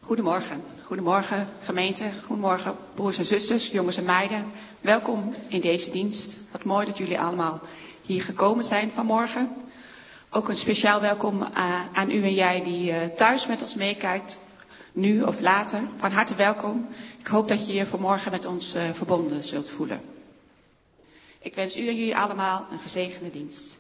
Goedemorgen. Goedemorgen gemeente, goedemorgen broers en zusters, jongens en meiden. Welkom in deze dienst. Wat mooi dat jullie allemaal hier gekomen zijn vanmorgen. Ook een speciaal welkom aan u en jij die thuis met ons meekijkt, nu of later. Van harte welkom. Ik hoop dat je je vanmorgen met ons verbonden zult voelen. Ik wens u en jullie allemaal een gezegende dienst.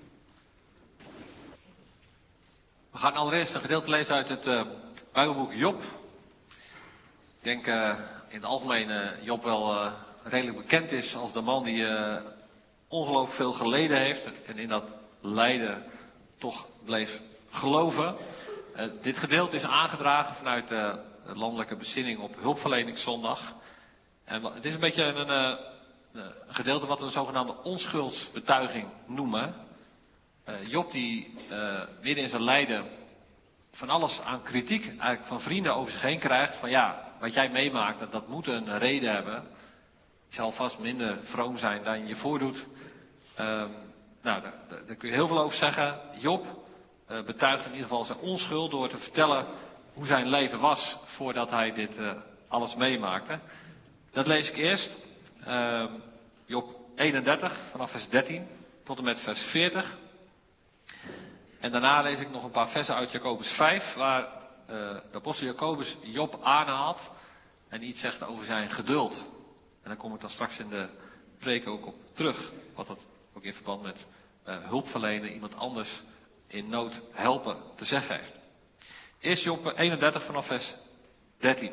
We gaan allereerst een gedeelte lezen uit het Bijbelboek Job. Ik denk in het algemeen Job wel redelijk bekend is als de man die ongelooflijk veel geleden heeft. En in dat lijden toch bleef geloven. Dit gedeelte is aangedragen vanuit de landelijke bezinning op hulpverleningszondag. En het is een beetje een gedeelte wat we een zogenaamde onschuldsbetuiging noemen. Job die midden in zijn lijden van alles aan kritiek eigenlijk van vrienden over zich heen krijgt. Van ja, wat jij meemaakt, dat moet een reden hebben. Je zal vast minder vroom zijn dan je je voordoet. Daar kun je heel veel over zeggen. Job betuigt in ieder geval zijn onschuld door te vertellen hoe zijn leven was voordat hij dit alles meemaakte. Dat lees ik eerst. Job 31 vanaf vers 13 tot en met vers 40. En daarna lees ik nog een paar versen uit Jacobus 5, waar de apostel Jacobus Job aanhaalt en iets zegt over zijn geduld. En daar kom ik dan straks in de preek ook op terug, wat dat ook in verband met hulp verlenen, iemand anders in nood helpen te zeggen heeft. Eerst Job 31 vanaf vers 13.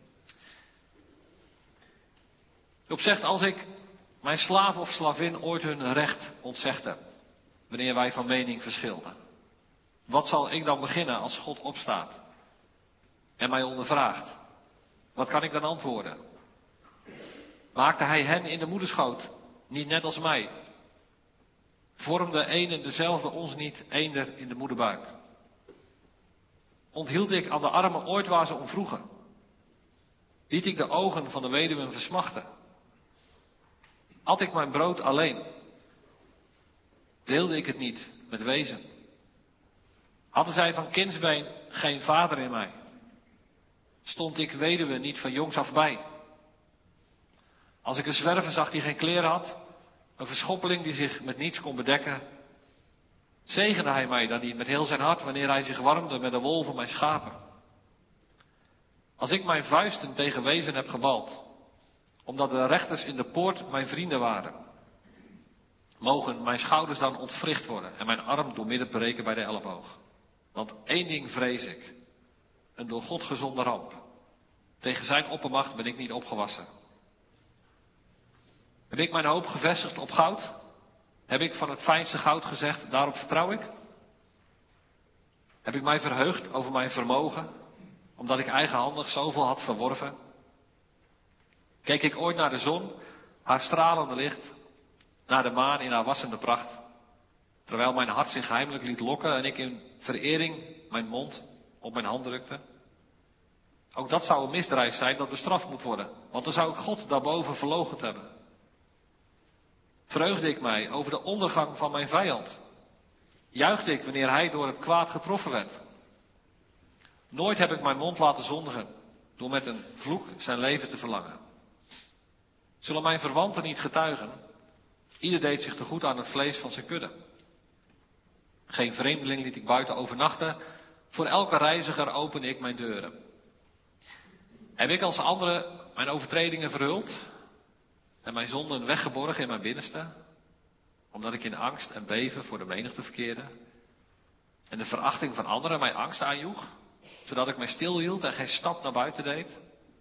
Job zegt, als ik mijn slaaf of slavin ooit hun recht ontzegde, wanneer wij van mening verschilden, wat zal ik dan beginnen als God opstaat en mij ondervraagt? Wat kan ik dan antwoorden? Maakte hij hen in de moederschoot niet net als mij? Vormde een en dezelfde ons niet eender in de moederbuik? Onthield ik aan de armen ooit waar ze om vroegen? Liet ik de ogen van de weduwen versmachten? At ik mijn brood alleen? Deelde ik het niet met wezen? Hadden zij van kindsbeen geen vader in mij? Stond ik weduwe niet van jongs af bij? Als ik een zwerver zag die geen kleren had, een verschoppeling die zich met niets kon bedekken, zegende hij mij dan niet met heel zijn hart wanneer hij zich warmde met de wol van mijn schapen? Als ik mijn vuisten tegen wezen heb gebald, omdat de rechters in de poort mijn vrienden waren, mogen mijn schouders dan ontwricht worden en mijn arm doormidden breken bij de elleboog. Want één ding vrees ik, een door God gezonde ramp. Tegen zijn oppermacht ben ik niet opgewassen. Heb ik mijn hoop gevestigd op goud? Heb ik van het fijnste goud gezegd, daarop vertrouw ik? Heb ik mij verheugd over mijn vermogen, omdat ik eigenhandig zoveel had verworven? Keek ik ooit naar de zon, haar stralende licht, naar de maan in haar wassende pracht, terwijl mijn hart zich heimelijk liet lokken en ik in verering mijn mond op mijn hand drukte? Ook dat zou een misdrijf zijn dat bestraft moet worden, want dan zou ik God daarboven verloochend hebben. Vreugde ik mij over de ondergang van mijn vijand? Juichte ik wanneer hij door het kwaad getroffen werd? Nooit heb ik mijn mond laten zondigen, door met een vloek zijn leven te verlangen. Zullen mijn verwanten niet getuigen? Ieder deed zich te goed aan het vlees van zijn kudde. Geen vreemdeling liet ik buiten overnachten. Voor elke reiziger opende ik mijn deuren. Heb ik als anderen mijn overtredingen verhuld en mijn zonden weggeborgen in mijn binnenste, omdat ik in angst en beven voor de menigte verkeerde en de verachting van anderen mij angst aanjoeg, zodat ik mij stilhield en geen stap naar buiten deed?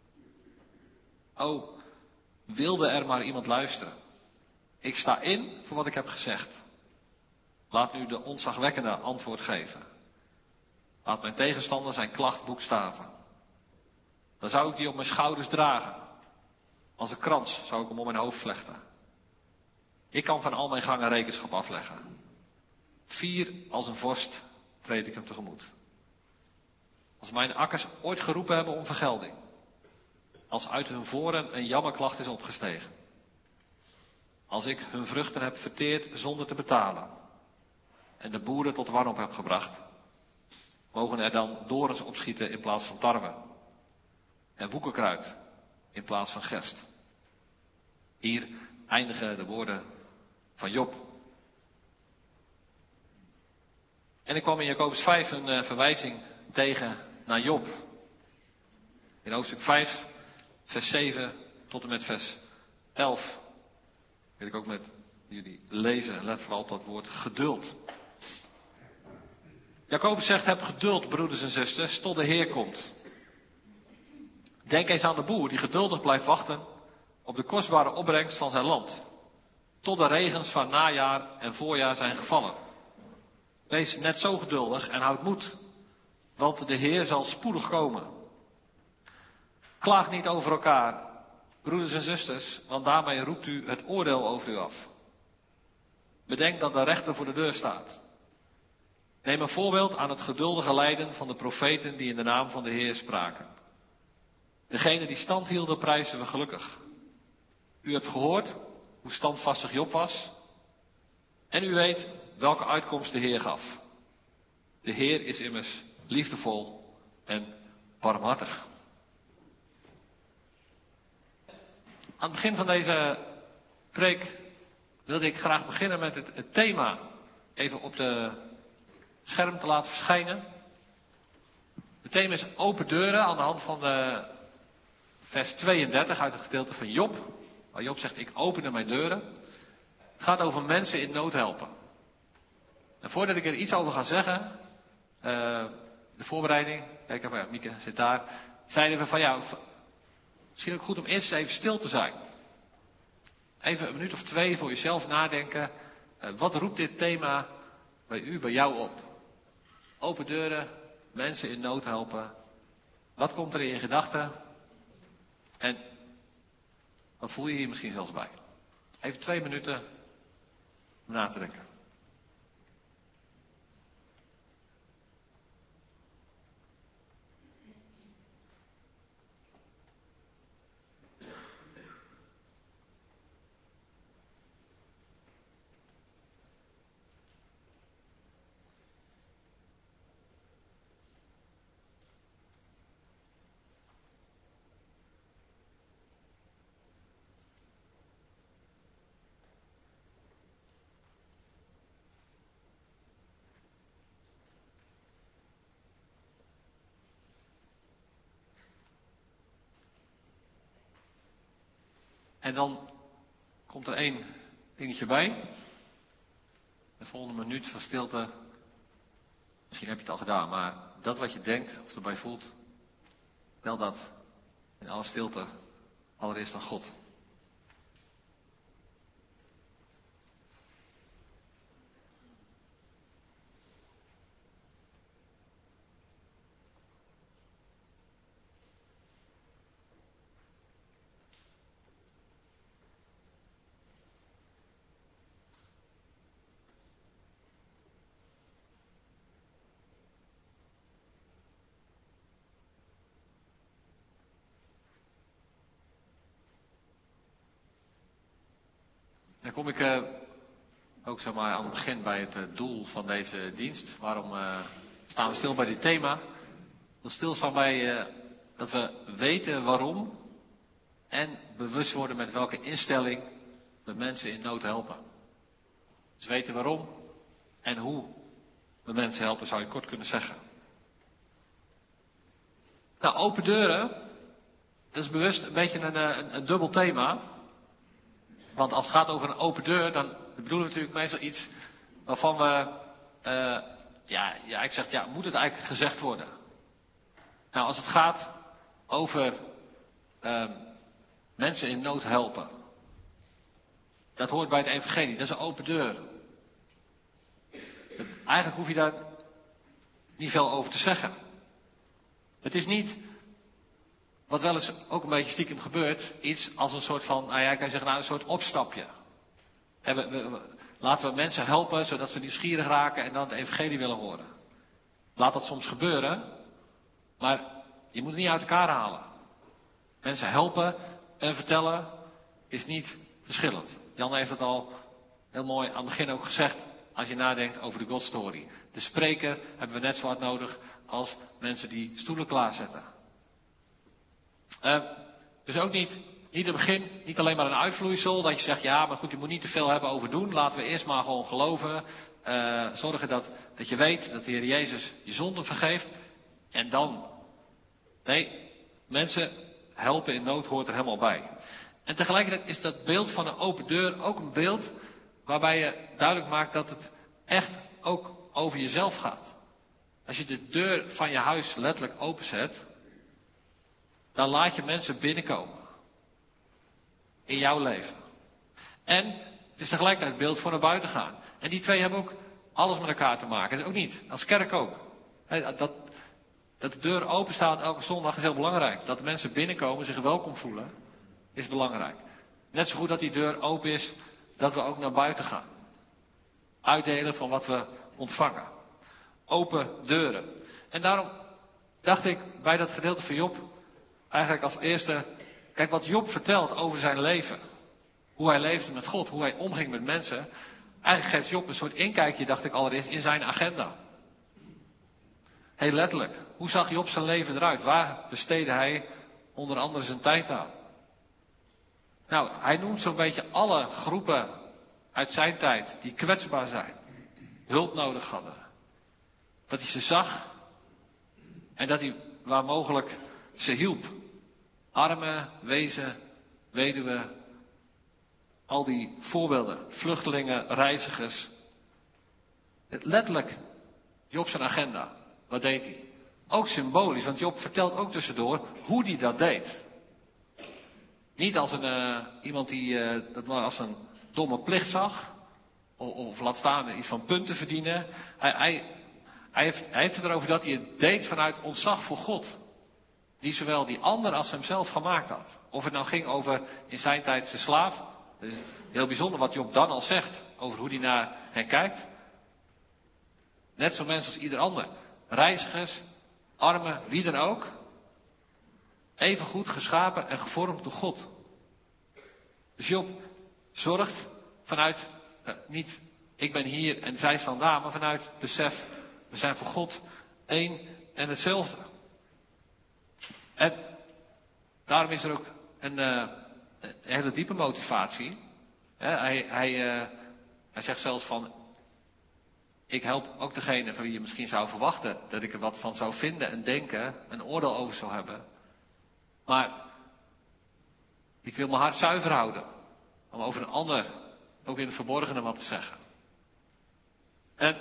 O, wilde er maar iemand luisteren. Ik sta in voor wat ik heb gezegd. Laat nu de ontzagwekkende antwoord geven. Laat mijn tegenstander zijn klacht boekstaven. Dan zou ik die op mijn schouders dragen. Als een krans zou ik hem om mijn hoofd vlechten. Ik kan van al mijn gangen rekenschap afleggen. Fier als een vorst treed ik hem tegemoet. Als mijn akkers ooit geroepen hebben om vergelding. Als uit hun voren een jammerklacht is opgestegen. Als ik hun vruchten heb verteerd zonder te betalen. En de boeren tot wanhoop heb gebracht. Mogen er dan dorens opschieten in plaats van tarwe. en woekerkruid in plaats van gerst. Hier eindigen de woorden van Job. En ik kwam in Jacobus 5 een verwijzing tegen naar Job. In hoofdstuk 5, vers 7 tot en met vers 11 wil ik ook met jullie lezen. Let vooral op dat woord geduld. Jacobus zegt, heb geduld, broeders en zusters, tot de Heer komt. Denk eens aan de boer die geduldig blijft wachten op de kostbare opbrengst van zijn land. Tot de regens van najaar en voorjaar zijn gevallen. Wees net zo geduldig en houd moed, want de Heer zal spoedig komen. Klaag niet over elkaar, broeders en zusters, want daarmee roept u het oordeel over u af. Bedenk dat de rechter voor de deur staat. Neem een voorbeeld aan het geduldige lijden van de profeten die in de naam van de Heer spraken. Degene die stand hielden prijzen we gelukkig. U hebt gehoord hoe standvastig Job was. En u weet welke uitkomst de Heer gaf. De Heer is immers liefdevol en barmhartig. Aan het begin van deze preek wilde ik graag beginnen met het thema even op de scherm te laten verschijnen. Het thema is open deuren aan de hand van de vers 32 uit het gedeelte van Job. Waar Job zegt, ik opende mijn deuren. Het gaat over mensen in nood helpen. En voordat ik er iets over ga zeggen, de voorbereiding, kijk even, ja, Mieke zit daar, zeiden we van ja, misschien ook goed om eerst even stil te zijn. Even een minuut of 2 voor jezelf nadenken. Wat roept dit thema bij u, bij jou op? Open deuren, mensen in nood helpen. Wat komt er in je gedachten? En wat voel je hier misschien zelfs bij? Even 2 minuten om na te denken. En dan komt er 1 dingetje bij. De volgende minuut van stilte. Misschien heb je het al gedaan, maar dat wat je denkt of erbij voelt, tel dat in alle stilte allereerst aan God. Dan kom ik ook zeg maar aan het begin bij het doel van deze dienst. Waarom staan we stil bij dit thema? We stilstaan bij dat we weten waarom en bewust worden met welke instelling we mensen in nood helpen. Dus weten waarom en hoe we mensen helpen, zou je kort kunnen zeggen. Nou, open deuren, dat is bewust een beetje een dubbel thema. Want als het gaat over een open deur, dan bedoelen we natuurlijk meestal iets waarvan we, ik zeg, moet het eigenlijk gezegd worden? Nou, als het gaat over mensen in nood helpen, dat hoort bij het evangelie, dat is een open deur. Eigenlijk hoef je daar niet veel over te zeggen. Het is niet, wat wel eens ook een beetje stiekem gebeurt, iets als een soort van, kan je zeggen, een soort opstapje. Laten we mensen helpen, zodat ze nieuwsgierig raken en dan het evangelie willen horen. Laat dat soms gebeuren, maar je moet het niet uit elkaar halen. Mensen helpen en vertellen is niet verschillend. Jan heeft het al heel mooi aan het begin ook gezegd, als je nadenkt over de Godstory. De spreker hebben we net zo hard nodig als mensen die stoelen klaarzetten. Dus ook niet het begin, niet alleen maar een uitvloeisel. Dat je zegt, ja, maar goed, je moet niet te veel hebben over doen. Laten we eerst maar gewoon geloven. Zorgen dat je weet dat de Heer Jezus je zonden vergeeft. En dan. Nee, mensen helpen in nood hoort er helemaal bij. En tegelijkertijd is dat beeld van een open deur ook een beeld waarbij je duidelijk maakt dat het echt ook over jezelf gaat. Als je de deur van je huis letterlijk openzet, dan laat je mensen binnenkomen. In jouw leven. En het is tegelijkertijd het beeld voor naar buiten gaan. En die twee hebben ook alles met elkaar te maken. Het is ook niet, als kerk ook. Dat de deur open staat elke zondag is heel belangrijk. Dat de mensen binnenkomen, zich welkom voelen, is belangrijk. Net zo goed dat die deur open is, dat we ook naar buiten gaan. Uitdelen van wat we ontvangen. Open deuren. En daarom dacht ik bij dat gedeelte van Job, eigenlijk als eerste, kijk wat Job vertelt over zijn leven. Hoe hij leefde met God, hoe hij omging met mensen. Eigenlijk geeft Job een soort inkijkje, dacht ik allereerst, in zijn agenda. Heel letterlijk. Hoe zag Job zijn leven eruit? Waar besteedde hij onder andere zijn tijd aan? Nou, hij noemt zo'n beetje alle groepen uit zijn tijd die kwetsbaar zijn. Hulp nodig hadden. Dat hij ze zag. En dat hij waar mogelijk ze hielp. Armen, wezen, weduwen. Al die voorbeelden. Vluchtelingen, reizigers. Letterlijk, Job zijn agenda. Wat deed hij? Ook symbolisch, want Job vertelt ook tussendoor hoe hij dat deed. Niet als iemand die dat maar als een domme plicht zag. Of laat staan iets van punten verdienen. Hij heeft het erover dat hij het deed vanuit ontzag voor God. Die zowel die ander als hemzelf gemaakt had. Of het nou ging over in zijn tijd zijn slaaf. Dat is heel bijzonder wat Job dan al zegt. Over hoe hij naar hen kijkt. Net zo mensen als ieder ander. Reizigers, armen, wie dan ook. Even goed geschapen en gevormd door God. Dus Job zorgt vanuit, niet ik ben hier en zij staan daar, maar vanuit het besef, we zijn voor God één en hetzelfde. En daarom is er ook een hele diepe motivatie. Hij zegt zelfs van, ik help ook degene van wie je misschien zou verwachten dat ik er wat van zou vinden en denken, een oordeel over zou hebben. Maar ik wil mijn hart zuiver houden. Om over een ander, ook in het verborgene, wat te zeggen. En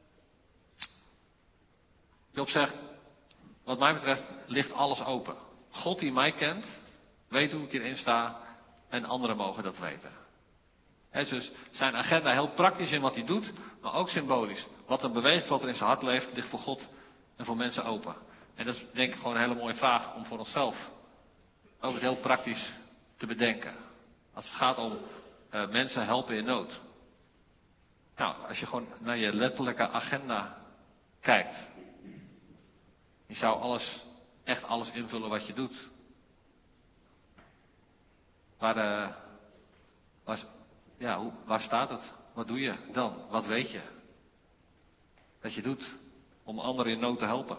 Job zegt, wat mij betreft ligt alles open. God die mij kent, weet hoe ik hierin sta en anderen mogen dat weten. Dus zijn agenda heel praktisch in wat hij doet, maar ook symbolisch. Wat een beweegt, wat er in zijn hart leeft, ligt voor God en voor mensen open. En dat is denk ik gewoon een hele mooie vraag om voor onszelf ook het heel praktisch te bedenken. Als het gaat om mensen helpen in nood. Nou, als je gewoon naar je letterlijke agenda kijkt. Je zou echt alles invullen wat je doet. Waar staat het? Wat doe je dan? Wat weet je? Dat je doet om anderen in nood te helpen.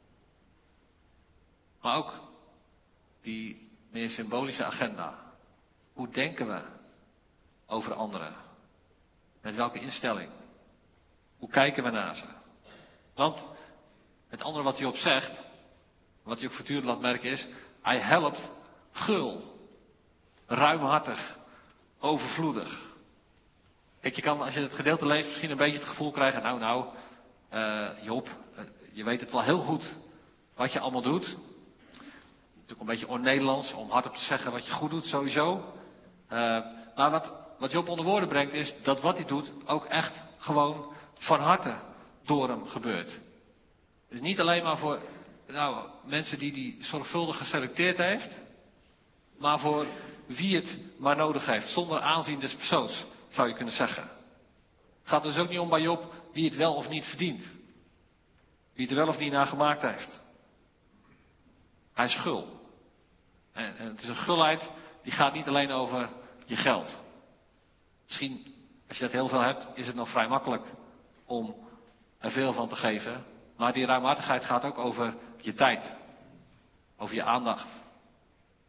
Maar ook die meer symbolische agenda. Hoe denken we over anderen? Met welke instelling? Hoe kijken we naar ze? Want het andere wat Job zegt, wat hij ook voortdurend laat merken is, hij helpt gul, ruimhartig, overvloedig. Kijk, je kan als je het gedeelte leest misschien een beetje het gevoel krijgen, Job, je weet het wel heel goed wat je allemaal doet. Het is ook een beetje on-Nederlands om hardop te zeggen wat je goed doet sowieso. Maar wat Job onder woorden brengt is dat wat hij doet ook echt gewoon van harte door hem gebeurt. Dus niet alleen maar voor mensen die hij zorgvuldig geselecteerd heeft. Maar voor wie het maar nodig heeft. Zonder aanzien des persoons, zou je kunnen zeggen. Het gaat dus ook niet om bij Job wie het wel of niet verdient. Wie het er wel of niet naar gemaakt heeft. Hij is gul. En het is een gulheid die gaat niet alleen over je geld. Misschien, als je dat heel veel hebt, is het nog vrij makkelijk om er veel van te geven. Maar die ruimhartigheid gaat ook over je tijd. Over je aandacht.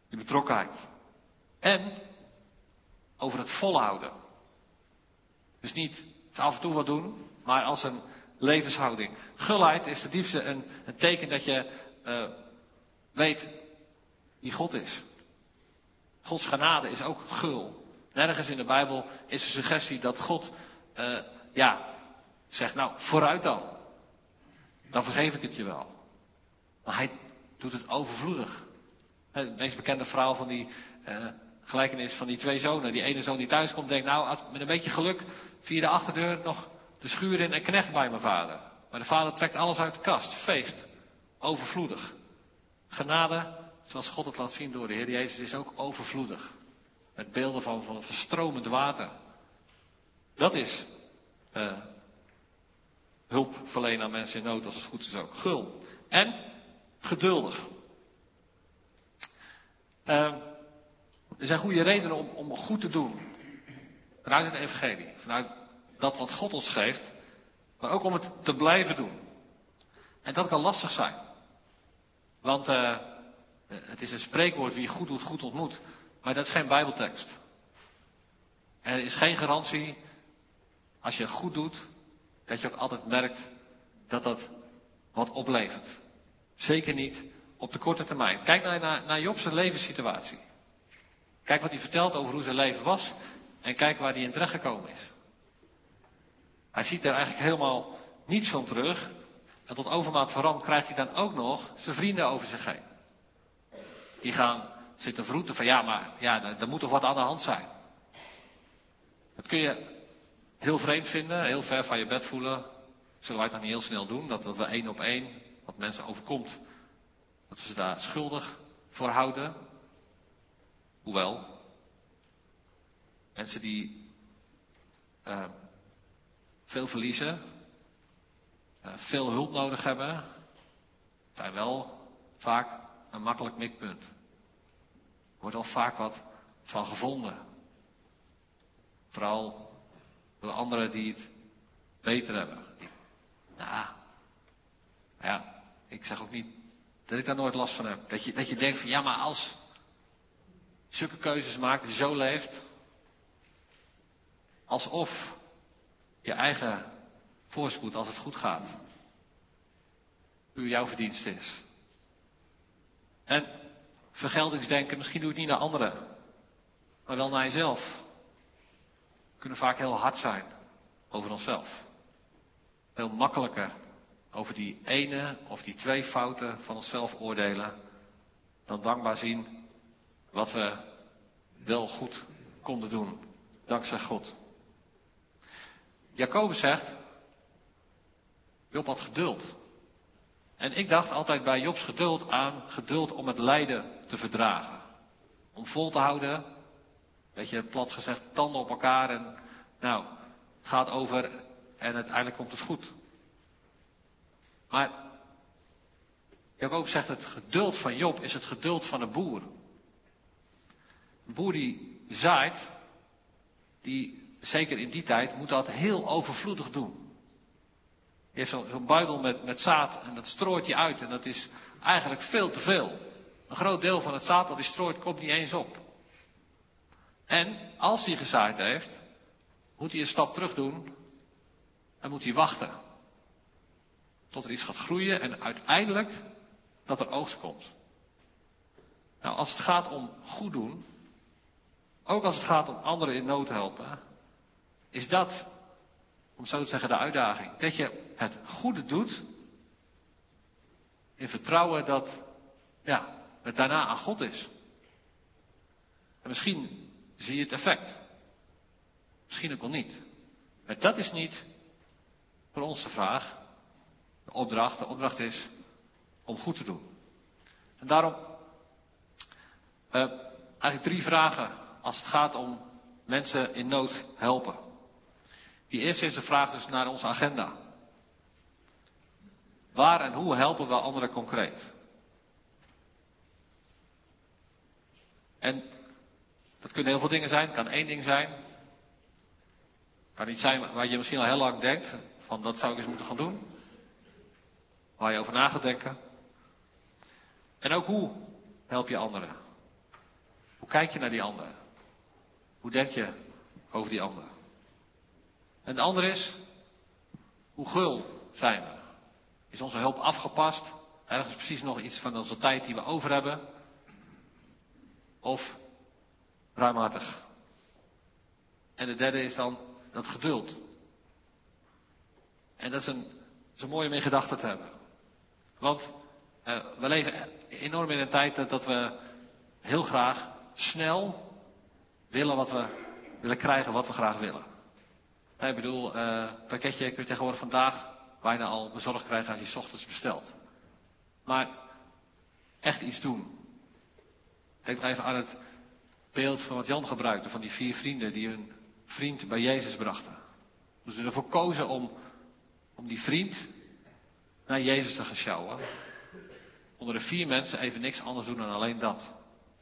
die betrokkenheid. En over het volhouden. Dus niet af en toe wat doen, maar als een levenshouding. Gulheid is ten diepste een teken dat je weet wie God is. Gods genade is ook gul. Nergens in de Bijbel is de suggestie dat God zegt, nou vooruit dan. Dan vergeef ik het je wel. Maar hij doet het overvloedig. Het meest bekende verhaal van die gelijkenis van die 2 zonen. Die ene zoon die thuis komt denkt, nou met een beetje geluk via de achterdeur nog de schuur in en knecht bij mijn vader. Maar de vader trekt alles uit de kast. Feest. Overvloedig. Genade, zoals God het laat zien door de Heer Jezus, is ook overvloedig. Met beelden van verstromend water. Dat is hulp verlenen aan mensen in nood, als het goed is ook. Gul. En geduldig. Er zijn goede redenen om goed te doen. Vanuit het evangelie. Vanuit dat wat God ons geeft. Maar ook om het te blijven doen. En dat kan lastig zijn. Want het is een spreekwoord, wie goed doet, goed ontmoet. Maar dat is geen Bijbeltekst. Er is geen garantie, als je goed doet, dat je ook altijd merkt dat dat wat oplevert. Zeker niet op de korte termijn. Kijk naar Job's levenssituatie. Kijk wat hij vertelt over hoe zijn leven was. En kijk waar hij in terechtgekomen is. Hij ziet er eigenlijk helemaal niets van terug. En tot overmaat van ramp krijgt hij dan ook nog zijn vrienden over zich heen. Die gaan zitten vroeten van er moet toch wat aan de hand zijn. Dat kun je heel vreemd vinden, heel ver van je bed voelen. Zullen wij het dan niet heel snel doen, dat we 1 op 1, wat mensen overkomt, dat we ze daar schuldig voor houden. Hoewel, mensen die veel verliezen, veel hulp nodig hebben, zijn wel vaak een makkelijk mikpunt. Er wordt al vaak wat van gevonden. Vooral door anderen die het beter hebben. Ik zeg ook niet dat ik daar nooit last van heb. Dat je denkt van maar als je zulke keuzes maakt, dat je zo leeft, alsof je eigen voorspoed, als het goed gaat, puur jouw verdienst is. En vergeldingsdenken, misschien doe je het niet naar anderen, maar wel naar jezelf. We kunnen vaak heel hard zijn over onszelf. Heel makkelijker over die ene of die 2 fouten van onszelf oordelen, dan dankbaar zien wat we wel goed konden doen, dankzij God. Jacobus zegt, Job had geduld. En ik dacht altijd bij Jobs geduld aan geduld om het lijden te verdragen. Om vol te houden, weet je, plat gezegd, tanden op elkaar en het gaat over en uiteindelijk komt het goed. Maar Jacobus zegt, het geduld van Job is het geduld van een boer. Een boer die zaait, die zeker in die tijd moet dat heel overvloedig doen. Die heeft zo'n buidel met zaad en dat strooit hij uit en dat is eigenlijk veel te veel. Een groot deel van het zaad dat hij strooit komt niet eens op. En als hij gezaaid heeft, moet hij een stap terug doen en moet hij wachten. Tot er iets gaat groeien en uiteindelijk dat er oogst komt. Nou, als het gaat om goed doen, ook als het gaat om anderen in nood helpen, is dat, om zo te zeggen, de uitdaging. Dat je het goede doet in vertrouwen dat het daarna aan God is. En misschien zie je het effect. Misschien ook wel niet. Maar dat is niet voor ons de vraag. De opdracht is om goed te doen. En daarom eigenlijk 3 vragen als het gaat om mensen in nood helpen. Die eerste is de vraag dus naar onze agenda. Waar en hoe helpen we anderen concreet? En dat kunnen heel veel dingen zijn. Het kan 1 ding zijn. Het kan iets zijn waar je misschien al heel lang denkt. Van dat zou ik eens moeten gaan doen. Waar je over na gaat denken. En ook hoe help je anderen? kijk je naar die ander? Hoe denk je over die ander? En de andere is, hoe gul zijn we? Is onze hulp afgepast? Ergens precies nog iets van onze tijd die we over hebben? Of ruimhartig? En de derde is dan dat geduld. En dat is een mooie om in gedachten te hebben. Want we leven enorm in een tijd dat we heel graag snel willen krijgen wat we graag willen. Ik bedoel, pakketje kun je tegenwoordig vandaag bijna al bezorgd krijgen als je 's ochtends bestelt. Maar echt iets doen. Denk even aan het beeld van wat Jan gebruikte, van die 4 vrienden die hun vriend bij Jezus brachten. Dus ze ervoor kozen om die vriend naar Jezus te gaan sjouwen. Onder de 4 mensen even niks anders doen dan alleen dat.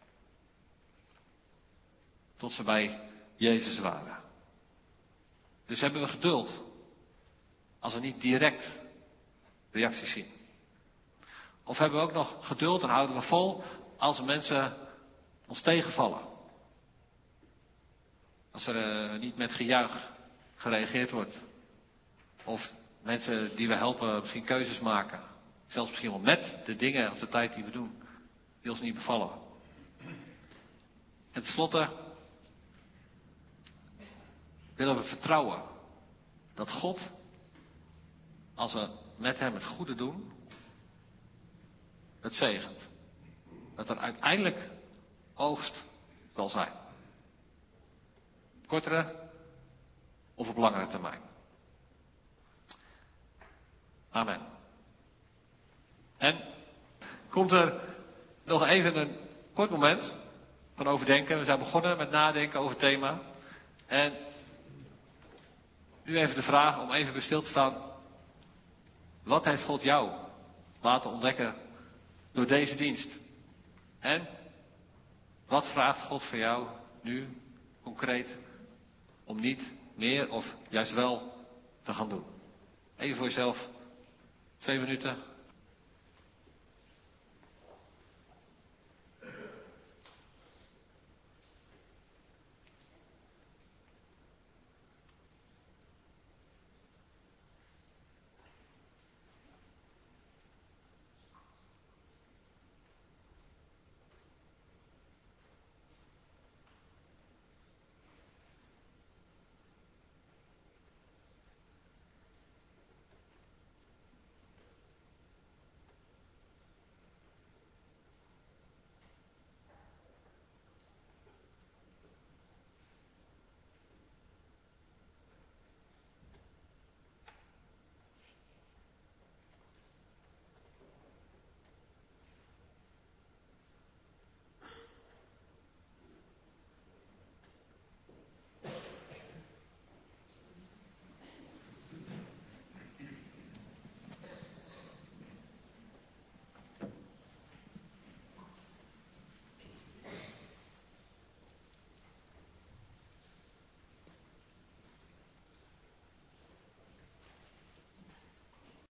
Tot ze bij Jezus waren. Dus hebben we geduld. Als we niet direct reacties zien. Of hebben we ook nog geduld en houden we vol als mensen ons tegenvallen. Als er niet met gejuich gereageerd wordt. Of mensen die we helpen misschien keuzes maken. Zelfs misschien wel met de dingen of de tijd die we doen. Die ons niet bevallen. En tenslotte willen we vertrouwen dat God, als we met hem het goede doen, het zegent. Dat er uiteindelijk oogst zal zijn. Kortere of op langere termijn. Amen. En komt er nog even een kort moment van overdenken. We zijn begonnen met nadenken over het thema. En nu even de vraag om even bij stil te staan. Wat heeft God jou laten ontdekken door deze dienst? En wat vraagt God van jou nu concreet om niet meer of juist wel te gaan doen? Even voor jezelf 2 minuten.